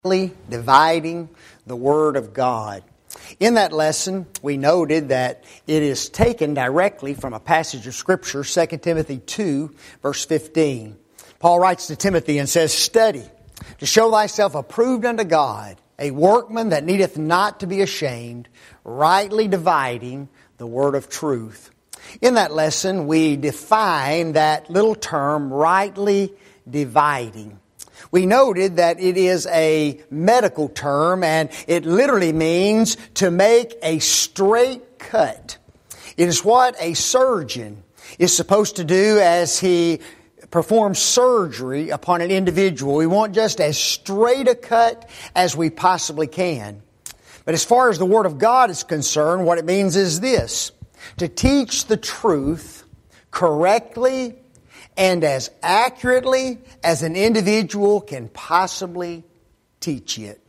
Dividing the Word of God. In that lesson, we noted that it is taken directly from a passage of Scripture, 2 Timothy 2, verse 15. Paul writes to Timothy and says, "Study to show thyself approved unto God, a workman that needeth not to be ashamed, rightly dividing the word of truth." In that lesson, we define that little term, rightly dividing. We noted that it is a medical term and it literally means to make a straight cut. It is what a surgeon is supposed to do as he performs surgery upon an individual. We want just as straight a cut as we possibly can. But as far as the Word of God is concerned, what it means is this: to teach the truth correctly and as accurately as an individual can possibly teach it.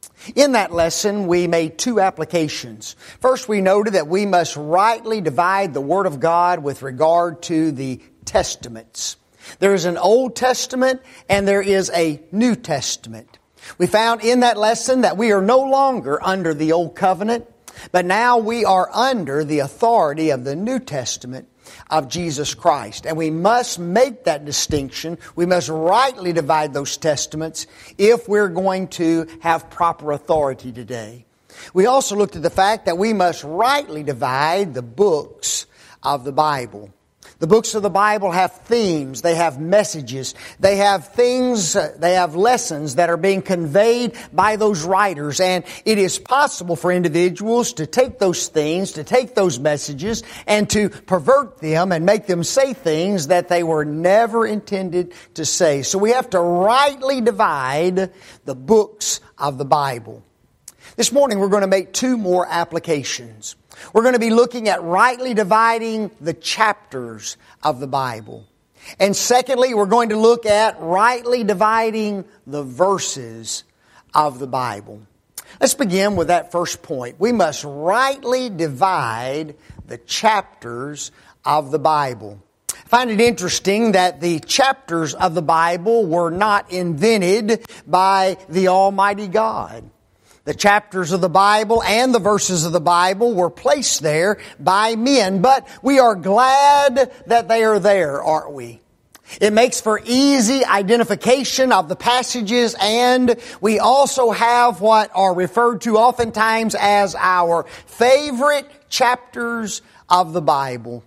In that lesson, we made two applications. First, we noted that we must rightly divide the Word of God with regard to the Testaments. There is an Old Testament and there is a New Testament. We found in that lesson that we are no longer under the Old Covenant, but now we are under the authority of the New Testament of Jesus Christ. And we must make that distinction. We must rightly divide those testaments if we're going to have proper authority today. We also looked at the fact that we must rightly divide the books of the Bible. The books of the Bible have themes, they have messages, they have things, they have lessons that are being conveyed by those writers. And it is possible for individuals to take those things, to take those messages, and to pervert them and make them say things that they were never intended to say. So we have to rightly divide the books of the Bible. This morning we're going to make two more applications. We're going to be looking at rightly dividing the chapters of the Bible. And secondly, we're going to look at rightly dividing the verses of the Bible. Let's begin with that first point. We must rightly divide the chapters of the Bible. I find it interesting that the chapters of the Bible were not invented by the Almighty God. The chapters of the Bible and the verses of the Bible were placed there by men, but we are glad that they are there, aren't we? It makes for easy identification of the passages, and we also have what are referred to oftentimes as our favorite chapters of the Bible.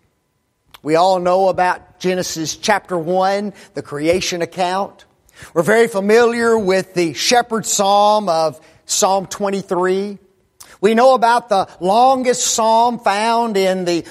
We all know about Genesis chapter 1, the creation account. We're very familiar with the shepherd's psalm of Psalm 23. We know about the longest psalm found in the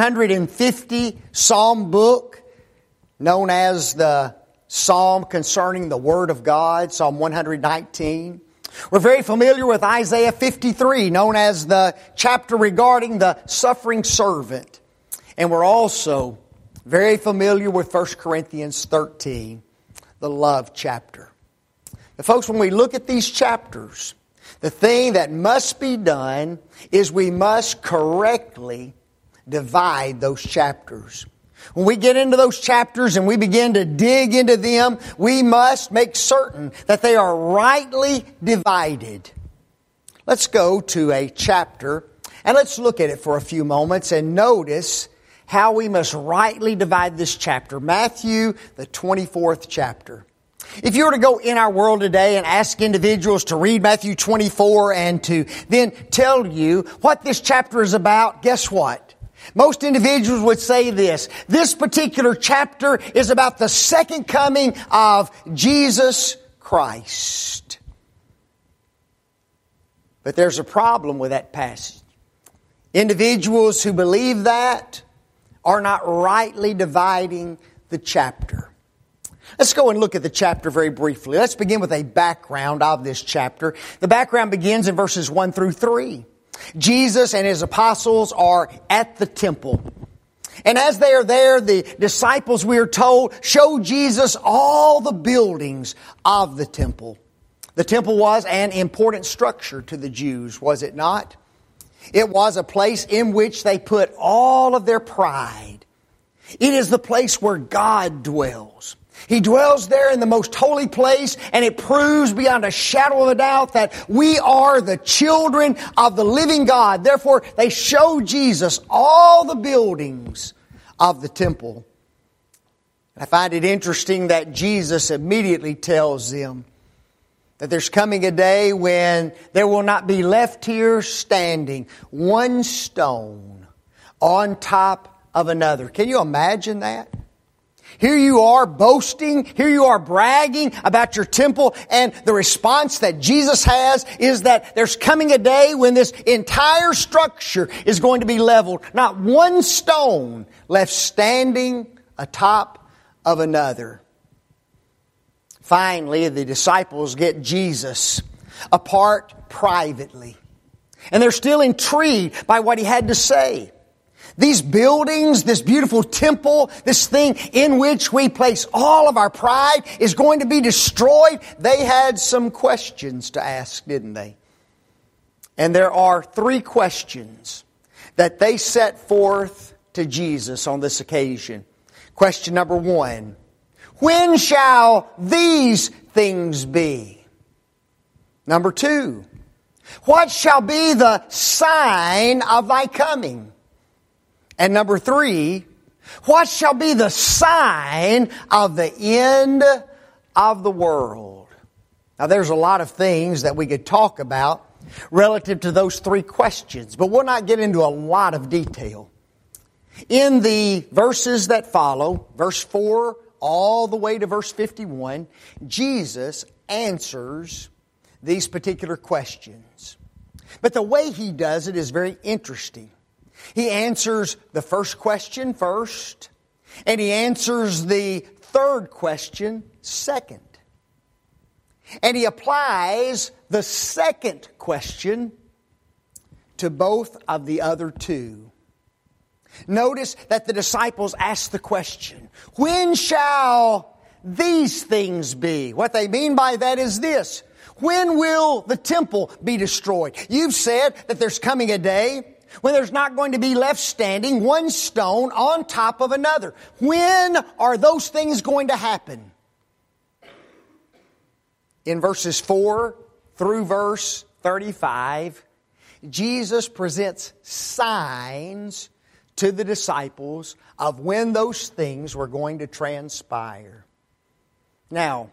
150 Psalm book, known as the Psalm concerning the Word of God, Psalm 119. We're very familiar with Isaiah 53, known as the chapter regarding the suffering servant. And we're also very familiar with 1 Corinthians 13, the love chapter. But folks, when we look at these chapters, the thing that must be done is we must correctly divide those chapters. When we get into those chapters and we begin to dig into them, we must make certain that they are rightly divided. Let's go to a chapter and let's look at it for a few moments and notice how we must rightly divide this chapter. Matthew, the 24th chapter. If you were to go in our world today and ask individuals to read Matthew 24 and to then tell you what this chapter is about, guess what? Most individuals would say this: this particular chapter is about the second coming of Jesus Christ. But there's a problem with that passage. Individuals who believe that are not rightly dividing the chapter. Let's go and look at the chapter very briefly. Let's begin with a background of this chapter. The background begins in verses 1 through 3. Jesus and His apostles are at the temple. And as they are there, the disciples, we are told, show Jesus all the buildings of the temple. The temple was an important structure to the Jews, was it not? It was a place in which they put all of their pride. It is the place where God dwells. He dwells there in the most holy place, and it proves beyond a shadow of a doubt that we are the children of the living God. Therefore, they show Jesus all the buildings of the temple. I find it interesting that Jesus immediately tells them that there's coming a day when there will not be left here standing one stone on top of another. Can you imagine that? Here you are boasting, here you are bragging about your temple, and the response that Jesus has is that there's coming a day when this entire structure is going to be leveled. Not one stone left standing atop of another. Finally, the disciples get Jesus apart privately, and they're still intrigued by what He had to say. These buildings, this beautiful temple, this thing in which we place all of our pride is going to be destroyed. They had some questions to ask, didn't they? And there are 3 questions that they set forth to Jesus on this occasion. Question number 1, when shall these things be? Number 2, what shall be the sign of thy coming? And number 3, what shall be the sign of the end of the world? Now there's a lot of things that we could talk about relative to those 3 questions, but we'll not get into a lot of detail. In the verses that follow, verse 4 all the way to verse 51, Jesus answers these particular questions. But the way He does it is very interesting. He answers the first question first, and He answers the third question second. And He applies the second question to both of the other 2. Notice that the disciples ask the question, when shall these things be? What they mean by that is this: when will the temple be destroyed? You've said that there's coming a day when there's not going to be left standing one stone on top of another. When are those things going to happen? In verses 4 through verse 35, Jesus presents signs to the disciples of when those things were going to transpire. Now,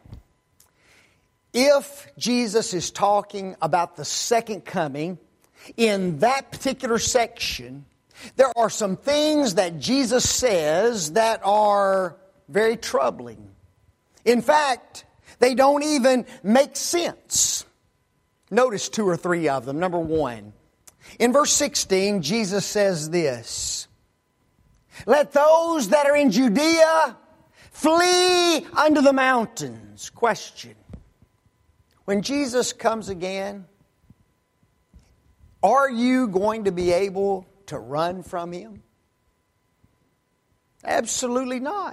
if Jesus is talking about the second coming, in that particular section, there are some things that Jesus says that are very troubling. In fact, they don't even make sense. Notice 2 or 3 of them. Number 1, in verse 16, Jesus says this: let those that are in Judea flee unto the mountains. Question: when Jesus comes again, are you going to be able to run from Him? Absolutely not.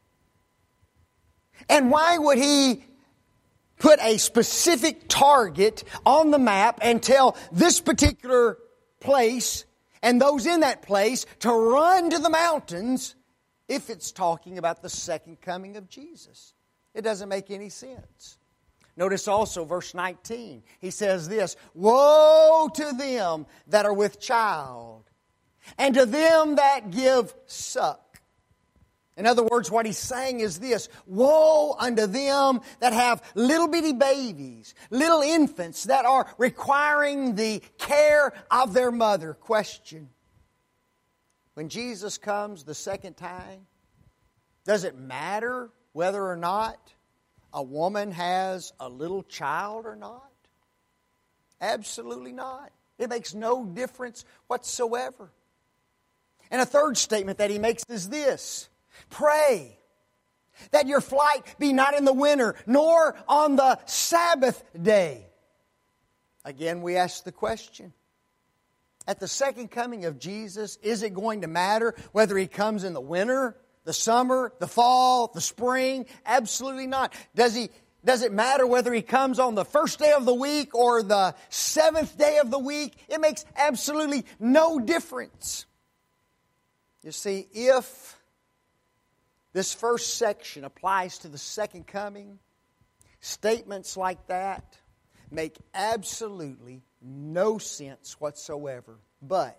And why would He put a specific target on the map and tell this particular place and those in that place to run to the mountains if it's talking about the second coming of Jesus? It doesn't make any sense. Notice also verse 19. He says this: woe to them that are with child, and to them that give suck. In other words, what He's saying is this: woe unto them that have little bitty babies, little infants that are requiring the care of their mother. Question: when Jesus comes the second time, does it matter whether or not a woman has a little child or not? Absolutely not. It makes no difference whatsoever. And a third statement that He makes is this: pray that your flight be not in the winter, nor on the Sabbath day. Again, we ask the question: at the second coming of Jesus, is it going to matter whether He comes in the winter, the summer, the fall, the spring? Absolutely not. Does it matter whether He comes on the first day of the week or the 7th day of the week? It makes absolutely no difference. You see, if This first section applies to the second coming. Statements like that make absolutely no sense whatsoever. But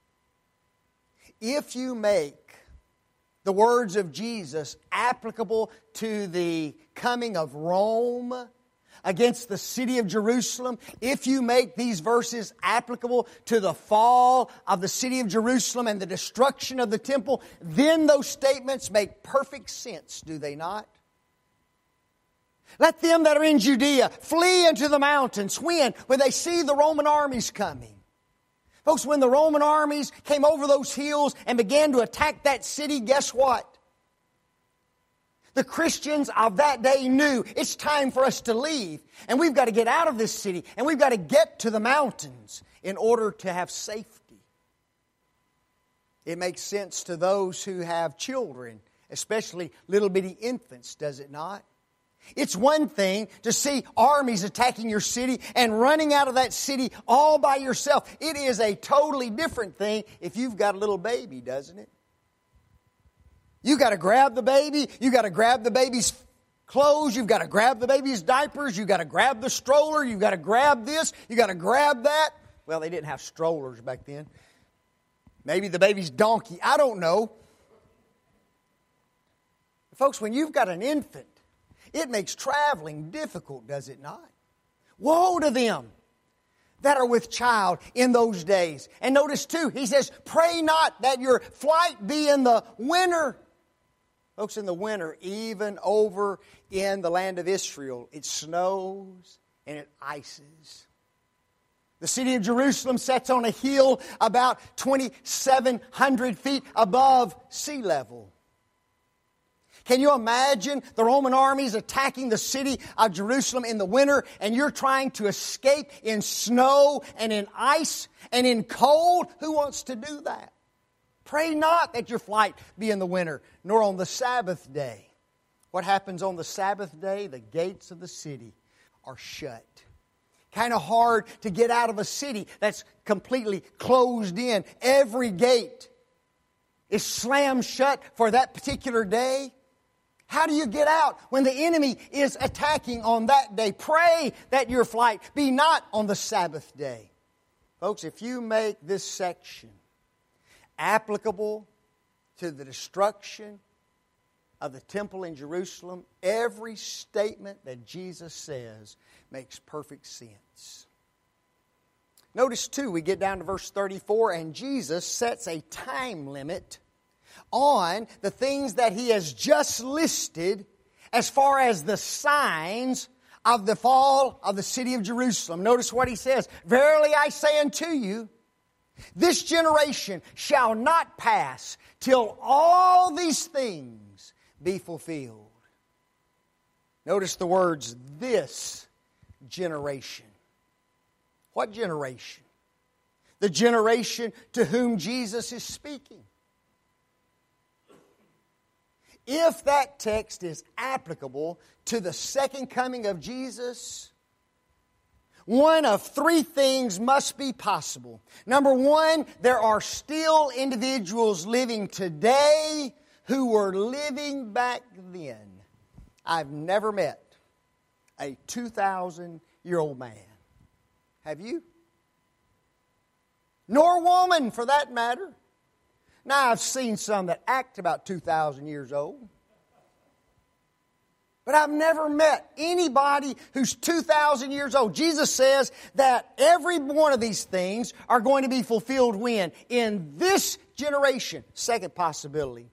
if you make the words of Jesus applicable to the coming of Rome against the city of Jerusalem, if you make these verses applicable to the fall of the city of Jerusalem and the destruction of the temple, then those statements make perfect sense, do they not? Let them that are in Judea flee into the mountains. When they see the Roman armies coming. Folks, when the Roman armies came over those hills and began to attack that city, guess what? The Christians of that day knew it's time for us to leave. And we've got to get out of this city. And we've got to get to the mountains in order to have safety. It makes sense to those who have children, especially little bitty infants, does it not? It's one thing to see armies attacking your city and running out of that city all by yourself. It is a totally different thing if you've got a little baby, doesn't it? You've got to grab the baby. You've got to grab the baby's clothes. You've got to grab the baby's diapers. You've got to grab the stroller. You've got to grab this. You've got to grab that. Well, they didn't have strollers back then. Maybe the baby's donkey. I don't know. Folks, when you've got an infant, it makes traveling difficult, does it not? Woe to them that are with child in those days. And notice too, he says, pray not that your flight be in the winter. Folks, in the winter, even over in the land of Israel, it snows and it ices. The city of Jerusalem sits on a hill about 2,700 feet above sea level. Can you imagine the Roman armies attacking the city of Jerusalem in the winter, and you're trying to escape in snow and in ice and in cold? Who wants to do that? Pray not that your flight be in the winter, nor on the Sabbath day. What happens on the Sabbath day? The gates of the city are shut. Kind of hard to get out of a city that's completely closed in. Every gate is slammed shut for that particular day. How do you get out when the enemy is attacking on that day? Pray that your flight be not on the Sabbath day. Folks, if you make this section applicable to the destruction of the temple in Jerusalem, every statement that Jesus says makes perfect sense. Notice too, we get down to verse 34, and Jesus sets a time limit on the things that he has just listed as far as the signs of the fall of the city of Jerusalem. Notice what he says. Verily I say unto you, this generation shall not pass till all these things be fulfilled. Notice the words, this generation. What generation? The generation to whom Jesus is speaking. If that text is applicable to the second coming of Jesus, one of three things must be possible. Number one, there are still individuals living today who were living back then. I've never met a 2,000-year-old man. Have you? Nor woman, for that matter. Now, I've seen some that act about 2,000 years old. But I've never met anybody who's 2,000 years old. Jesus says that every one of these things are going to be fulfilled when? In this generation. Second possibility.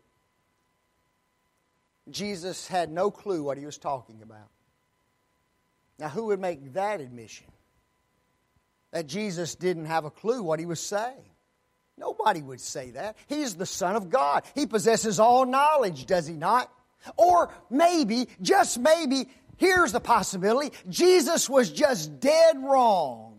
Jesus had no clue what he was talking about. Now, who would make that admission? That Jesus didn't have a clue what he was saying. Nobody would say that. He's the Son of God. He possesses all knowledge, does he not? Or maybe, just maybe, here's the possibility, Jesus was just dead wrong.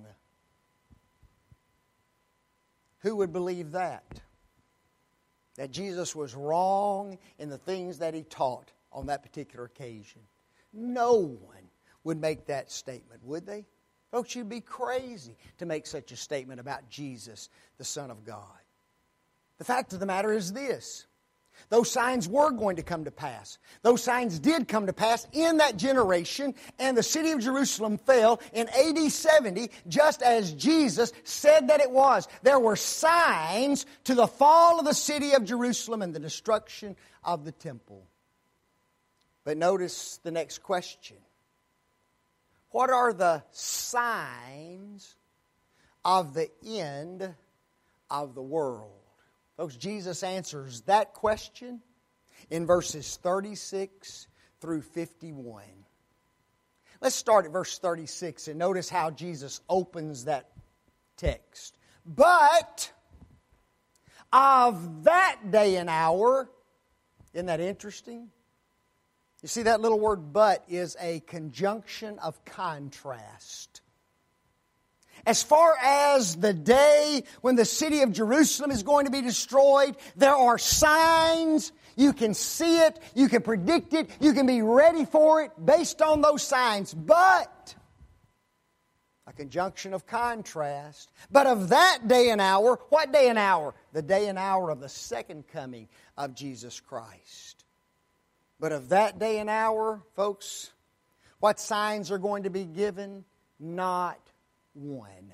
Who would believe that? That Jesus was wrong in the things that he taught on that particular occasion. No one would make that statement, would they? Folks, you'd be crazy to make such a statement about Jesus, the Son of God. The fact of the matter is this. Those signs were going to come to pass. Those signs did come to pass in that generation, and the city of Jerusalem fell in AD 70, just as Jesus said that it was. There were signs to the fall of the city of Jerusalem and the destruction of the temple. But notice the next question. What are the signs of the end of the world? Folks, Jesus answers that question in verses 36 through 51. Let's start at verse 36 and notice how Jesus opens that text. But of that day and hour, isn't that interesting? You see, that little word but is a conjunction of contrast. As far as the day when the city of Jerusalem is going to be destroyed, there are signs. You can see it. You can predict it. You can be ready for it based on those signs. But, a conjunction of contrast. But of that day and hour, what day and hour? The day and hour of the second coming of Jesus Christ. But of that day and hour, folks, what signs are going to be given? Not one.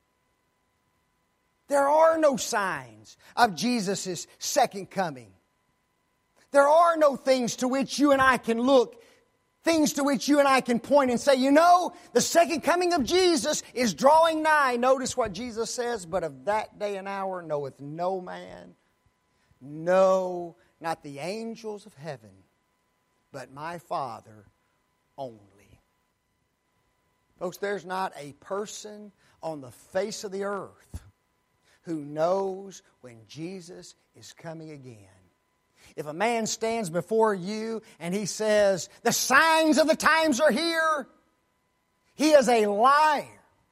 There are no signs of Jesus' second coming. There are no things to which you and I can look, things to which you and I can point and say, you know, the second coming of Jesus is drawing nigh. Notice what Jesus says, but of that day and hour knoweth no man, no, not the angels of heaven, but my Father only. Folks, there's not a person on the face of the earth who knows when Jesus is coming again. If a man stands before you and he says, the signs of the times are here, he is a liar.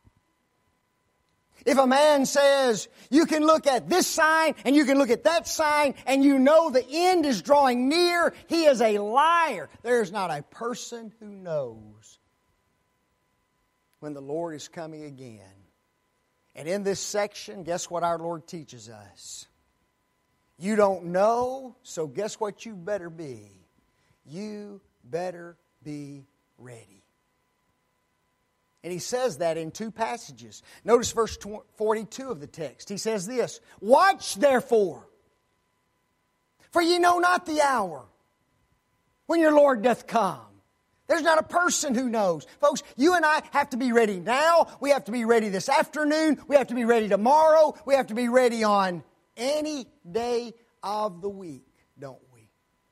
If a man says, you can look at this sign and you can look at that sign and you know the end is drawing near, he is a liar. There's not a person who knows when the Lord is coming again. And in this section, guess what our Lord teaches us? You don't know, so guess what you better be? You better be ready. And he says that in two passages. Notice verse 42 of the text. He says this, watch therefore, for ye know not the hour when your Lord doth come. There's not a person who knows. Folks, you and I have to be ready now. We have to be ready this afternoon. We have to be ready tomorrow. We have to be ready on any day of the week, don't we?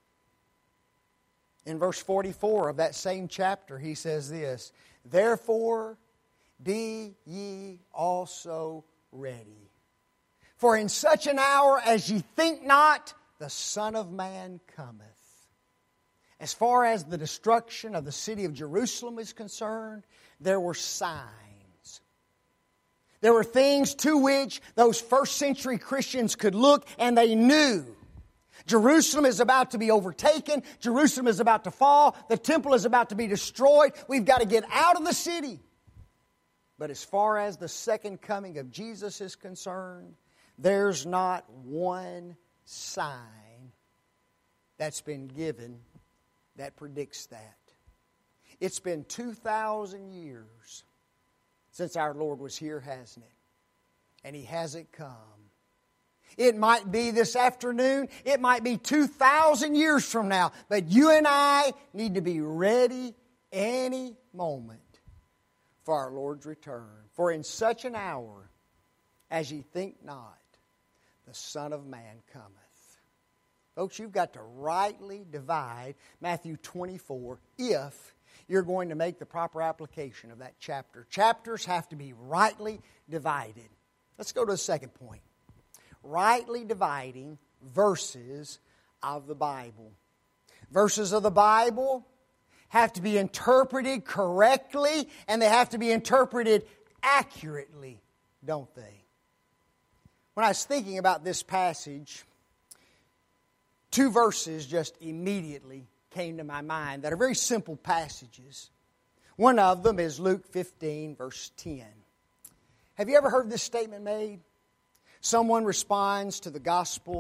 In verse 44 of that same chapter, he says this, therefore be ye also ready. For in such an hour as ye think not, the Son of Man cometh. As far as the destruction of the city of Jerusalem is concerned, there were signs. There were things to which those first century Christians could look and they knew. Jerusalem is about to be overtaken. Jerusalem is about to fall. The temple is about to be destroyed. We've got to get out of the city. But as far as the second coming of Jesus is concerned, there's not one sign that's been given that predicts that. It's been 2,000 years since our Lord was here, hasn't it? And He hasn't come. It might be this afternoon. It might be 2,000 years from now. But you and I need to be ready any moment for our Lord's return. For in such an hour as ye think not, the Son of Man cometh. Folks, you've got to rightly divide Matthew 24 if you're going to make the proper application of that chapter. Chapters have to be rightly divided. Let's go to the second point. Rightly dividing verses of the Bible. Verses of the Bible have to be interpreted correctly and they have to be interpreted accurately, don't they? When I was thinking about this passage, two verses just immediately came to my mind that are very simple passages. One of them is Luke 15, verse 10. Have you ever heard this statement made? Someone responds to the gospel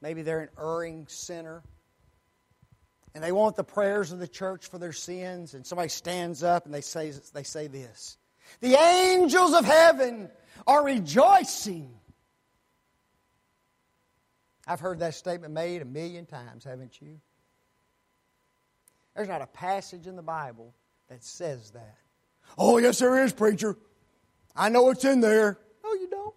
Maybe they're an erring sinner. And they want the prayers of the church for their sins. And somebody stands up and they say this. The angels of heaven are rejoicing. I've heard that statement made 1,000,000 times, haven't you? There's not a passage in the Bible that says that. Oh, yes, there is, preacher. I know it's in there. No, you don't.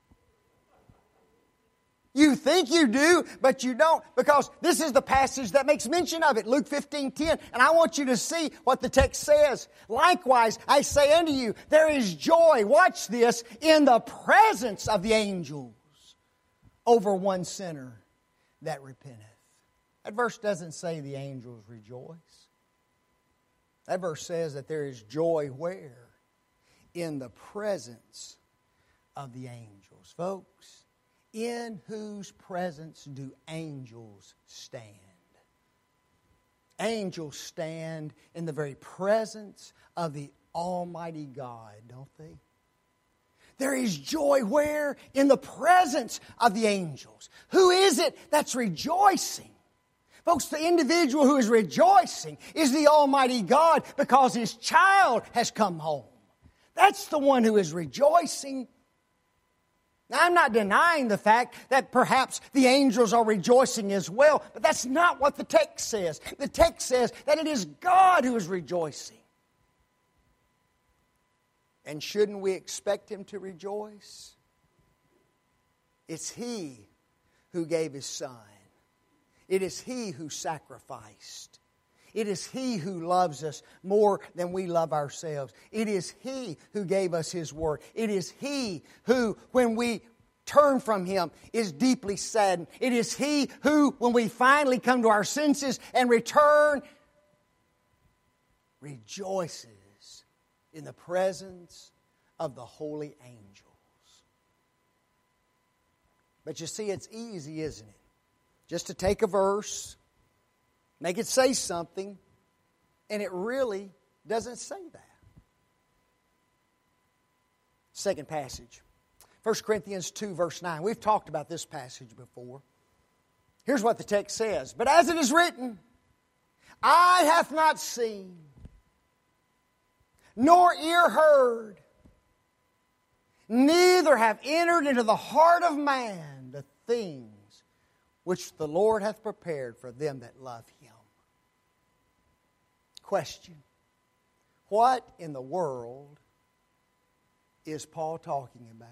You think you do, but you don't, because this is the passage that makes mention of it, Luke 15:10. And I want you to see what the text says. Likewise, I say unto you, there is joy, watch this, in the presence of the angels over one sinner that repenteth. That verse doesn't say the angels rejoice. That verse says that there is joy where? In the presence of the angels. Folks, in whose presence do angels stand? Angels stand in the very presence of the Almighty God, don't they? There is joy where? In the presence of the angels. Who is it that's rejoicing? Folks, the individual who is rejoicing is the Almighty God because His child has come home. That's the one who is rejoicing. Now, I'm not denying the fact that perhaps the angels are rejoicing as well, but that's not what the text says. The text says that it is God who is rejoicing. And shouldn't we expect Him to rejoice? It's He who gave His Son. It is He who sacrificed. It is He who loves us more than we love ourselves. It is He who gave us His Word. It is He who, when we turn from Him, is deeply saddened. It is He who, when we finally come to our senses and return, rejoices in the presence of the holy angels. But you see, it's easy, isn't it? Just to take a verse, make it say something, and it really doesn't say that. Second passage, 1 Corinthians 2, verse 9. We've talked about this passage before. Here's what the text says. But as it is written, eye hath not seen, nor ear heard, neither have entered into the heart of man the things which the Lord hath prepared for them that love Him. Question. What in the world is Paul talking about?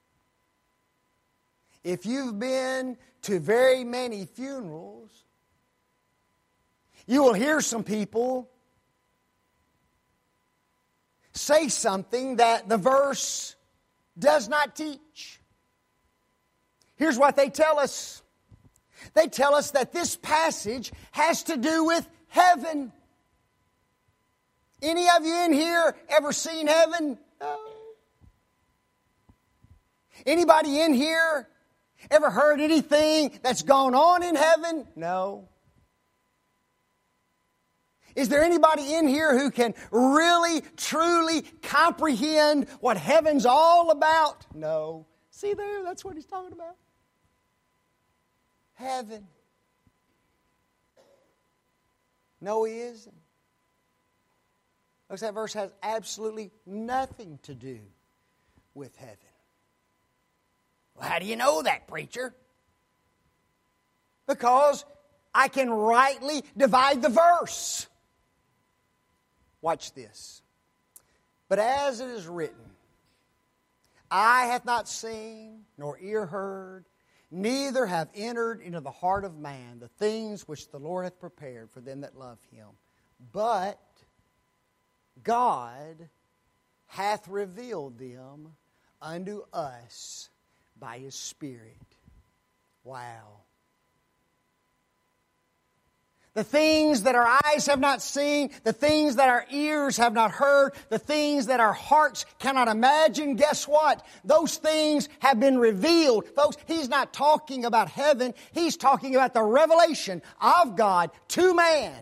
If you've been to very many funerals, you will hear some people say something that the verse does not teach. Here's what they tell us. They tell us that this passage has to do with heaven. Any of you in here ever seen heaven? No. Anybody in here ever heard anything that's gone on in heaven? No. Is there anybody in here who can really, truly comprehend what heaven's all about? No. See there? That's what he's talking about. Heaven. No, he isn't. Because that verse has absolutely nothing to do with heaven. Well, how do you know that, preacher? Because I can rightly divide the verse. Watch this. But as it is written, eye hath not seen, nor ear heard, neither have entered into the heart of man the things which the Lord hath prepared for them that love Him. But God hath revealed them unto us by His Spirit. Wow. The things that our eyes have not seen, the things that our ears have not heard, the things that our hearts cannot imagine, guess what? Those things have been revealed. Folks, he's not talking about heaven. He's talking about the revelation of God to man.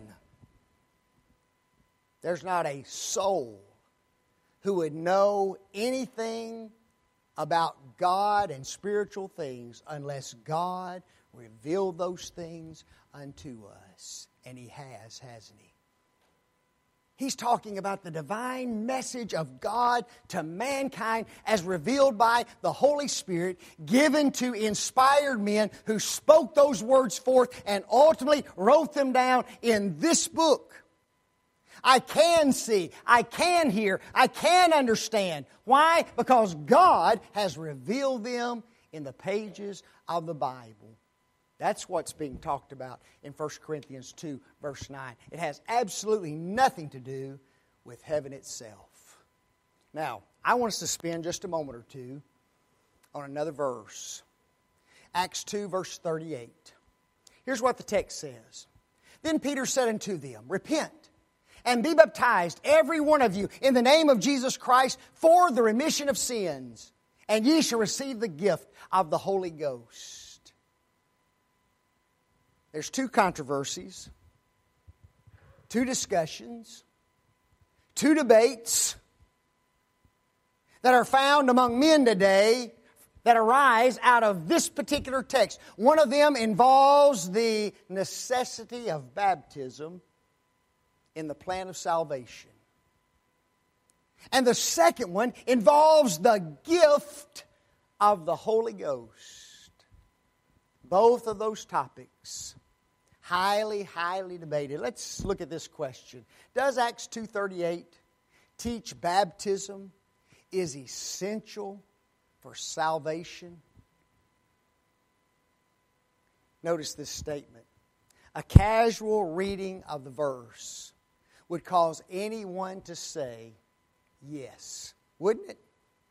There's not a soul who would know anything about God and spiritual things unless God revealed those things unto us. And He has, hasn't He? He's talking about the divine message of God to mankind as revealed by the Holy Spirit, given to inspired men who spoke those words forth and ultimately wrote them down in this book. I can see, I can hear, I can understand. Why? Because God has revealed them in the pages of the Bible. That's what's being talked about in 1 Corinthians 2, verse 9. It has absolutely nothing to do with heaven itself. Now, I want us to spend just a moment or two on another verse. Acts 2, verse 38. Here's what the text says. Then Peter said unto them, Repent, and be baptized, every one of you, in the name of Jesus Christ, for the remission of sins, and ye shall receive the gift of the Holy Ghost. There's two controversies, two discussions, two debates that are found among men today that arise out of this particular text. One of them involves the necessity of baptism in the plan of salvation. And the second one involves the gift of the Holy Ghost. Both of those topics highly, highly debated. Let's look at this question. Does Acts 2:38 teach baptism is essential for salvation? Notice this statement. A casual reading of the verse would cause anyone to say yes, wouldn't it?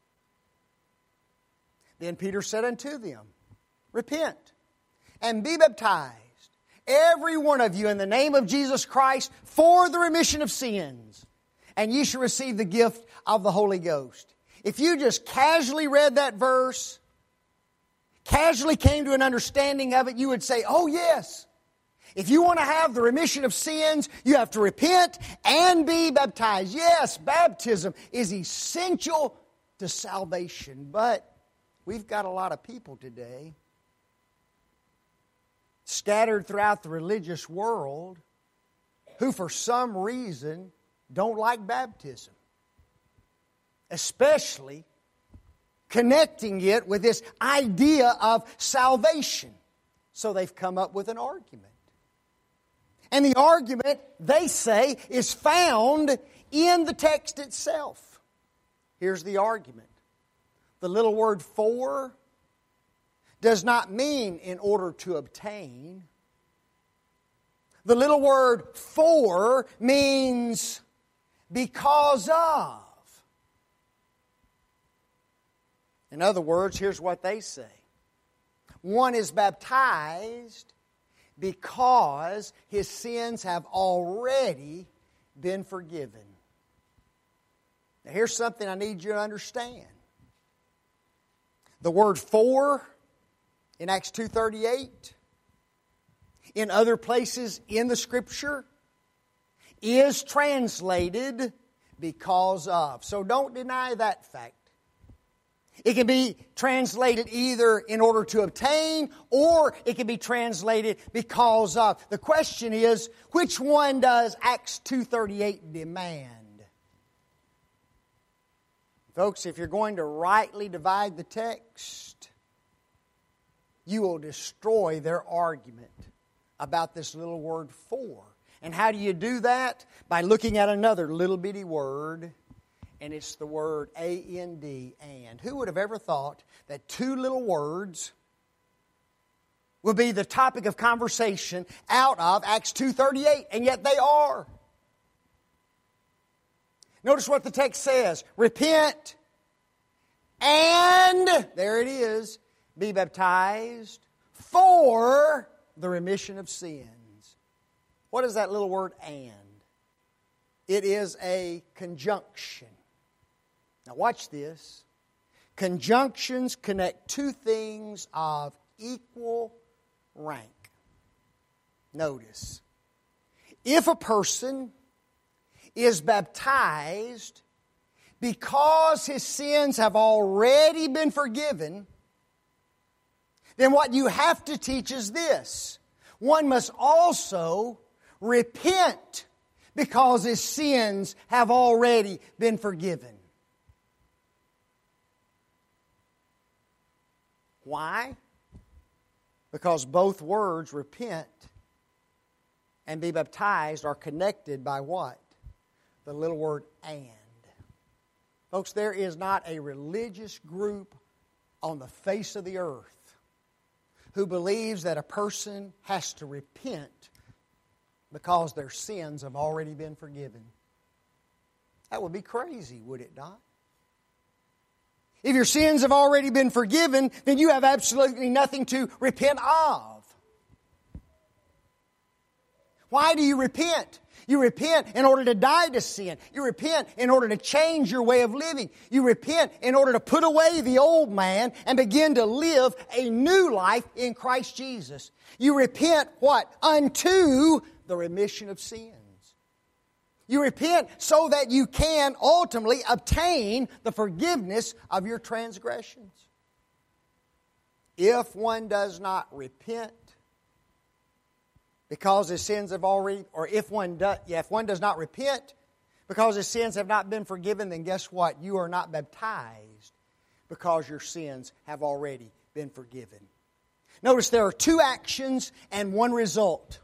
Then Peter said unto them, Repent, and be baptized, every one of you, in the name of Jesus Christ, for the remission of sins, and ye shall receive the gift of the Holy Ghost. If you just casually read that verse, casually came to an understanding of it, you would say, oh yes. If you want to have the remission of sins, you have to repent and be baptized. Yes, baptism is essential to salvation. But we've got a lot of people today scattered throughout the religious world who for some reason don't like baptism. Especially connecting it with this idea of salvation. So they've come up with an argument. And the argument, they say, is found in the text itself. Here's the argument. The little word for does not mean in order to obtain. The little word for means because of. In other words, here's what they say. One is baptized because his sins have already been forgiven. Now here's something I need you to understand. The word for in Acts 2:38, in other places in the Scripture, is translated because of. So don't deny that fact. It can be translated either in order to obtain, or it can be translated because of. The question is, which one does Acts 2:38 demand? Folks, if you're going to rightly divide the text, you will destroy their argument about this little word for. And how do you do that? By looking at another little bitty word, and it's the word A-N-D, and. Who would have ever thought that two little words would be the topic of conversation out of Acts 2:38, and yet they are. Notice what the text says. Repent, and, there it is, be baptized for the remission of sins. What is that little word and? It is a conjunction. Now watch this. Conjunctions connect two things of equal rank. Notice, if a person is baptized because his sins have already been forgiven, then what you have to teach is this. One must also repent because his sins have already been forgiven. Why? Because both words, repent and be baptized, are connected by what? The little word and. Folks, there is not a religious group on the face of the earth who believes that a person has to repent because their sins have already been forgiven. That would be crazy, would it not? If your sins have already been forgiven, then you have absolutely nothing to repent of. Why do you repent? You repent in order to die to sin. You repent in order to change your way of living. You repent in order to put away the old man and begin to live a new life in Christ Jesus. You repent what? Unto the remission of sins. You repent so that you can ultimately obtain the forgiveness of your transgressions. If one does not repent because his sins have already, or if one does not repent because his sins have not been forgiven, then guess what? You are not baptized because your sins have already been forgiven. Notice there are two actions and one result.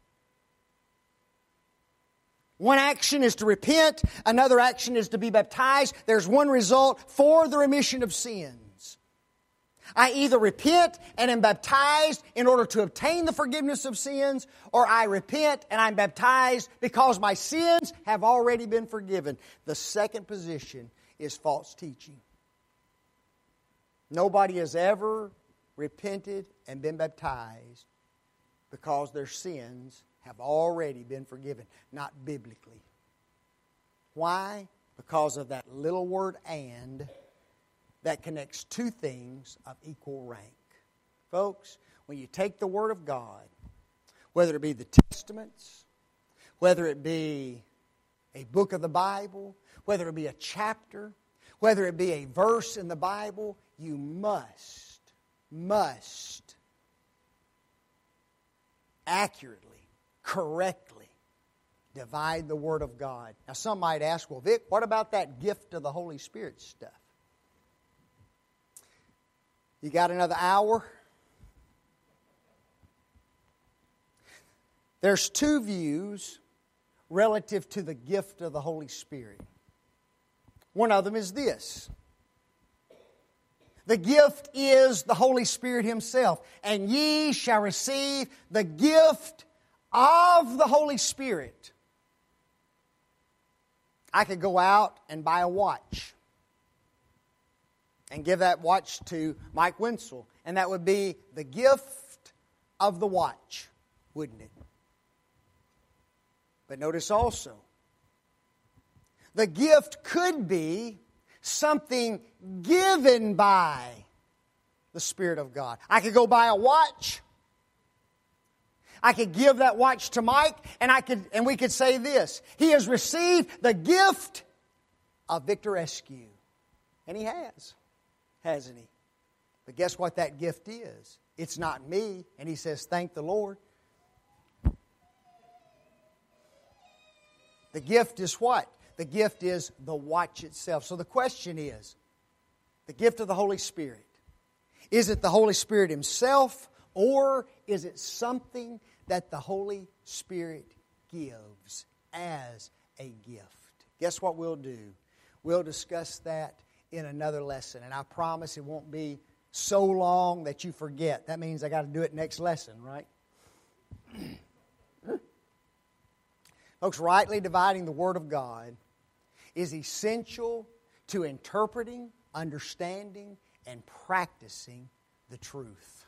One action is to repent. Another action is to be baptized. There's one result for the remission of sins. I either repent and am baptized in order to obtain the forgiveness of sins, or I repent and I'm baptized because my sins have already been forgiven. The second position is false teaching. Nobody has ever repented and been baptized because their sins have already been forgiven. Not biblically. Why? Because of that little word and that connects two things of equal rank. Folks, when you take the Word of God, whether it be the Testaments, whether it be a book of the Bible, whether it be a chapter, whether it be a verse in the Bible, you must accurately, correctly divide the Word of God. Now some might ask, well, Vic, what about that gift of the Holy Spirit stuff? You got another hour? There's two views relative to the gift of the Holy Spirit. One of them is this. The gift is the Holy Spirit Himself. And ye shall receive the gift of the Holy Spirit. I could go out and buy a watch and give that watch to Mike Wenzel, and that would be the gift of the watch, wouldn't it? But notice also, the gift could be something given by the Spirit of God. I could go buy a watch. I could give that watch to Mike, and we could say this: he has received the gift of Victorescu. And he has, hasn't he? But guess what that gift is? It's not me. And he says, thank the Lord. The gift is what? The gift is the watch itself. So the question is, the gift of the Holy Spirit, is it the Holy Spirit Himself, or is it something that the Holy Spirit gives as a gift? Guess what we'll do? We'll discuss that in another lesson. And I promise it won't be so long that you forget. That means I got to do it next lesson, right? Folks, rightly dividing the Word of God is essential to interpreting, understanding, and practicing the truth.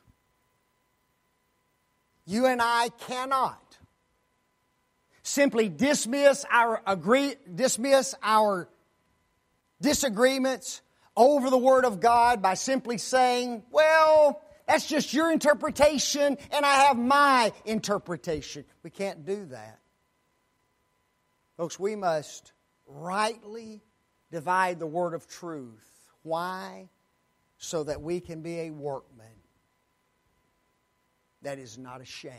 You and I cannot simply dismiss our disagreements over the Word of God by simply saying, well, that's just your interpretation and I have my interpretation. We can't do that. Folks, we must rightly divide the word of truth. Why? So that we can be a workman that is not ashamed.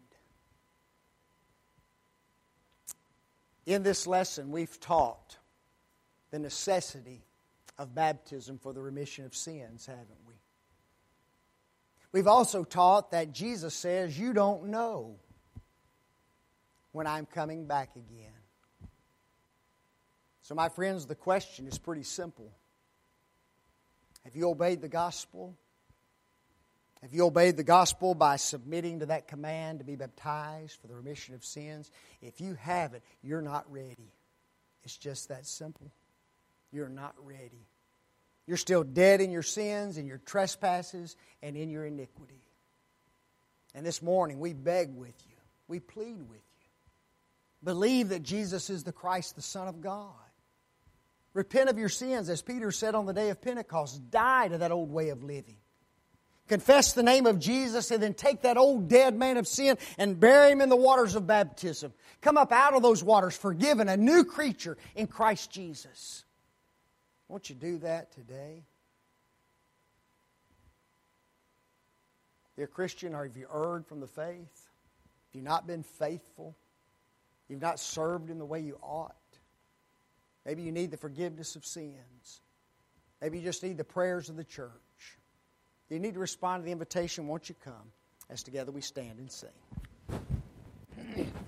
In this lesson, we've taught the necessity of baptism for the remission of sins, haven't we? We've also taught that Jesus says, you don't know when I'm coming back again. So, my friends, the question is pretty simple. Have you obeyed the gospel? Have you obeyed the gospel by submitting to that command to be baptized for the remission of sins? If you haven't, you're not ready. It's just that simple. You're not ready. You're still dead in your sins, in your trespasses, and in your iniquity. And this morning, we beg with you. We plead with you. Believe that Jesus is the Christ, the Son of God. Repent of your sins, as Peter said on the day of Pentecost. Die to that old way of living. Confess the name of Jesus and then take that old dead man of sin and bury him in the waters of baptism. Come up out of those waters forgiven, a new creature in Christ Jesus. Won't you do that today? Dear Christian, or have you erred from the faith? Have you not been faithful? You've not served in the way you ought? Maybe you need the forgiveness of sins. Maybe you just need the prayers of the church. You need to respond to the invitation. Won't you come as together we stand and sing?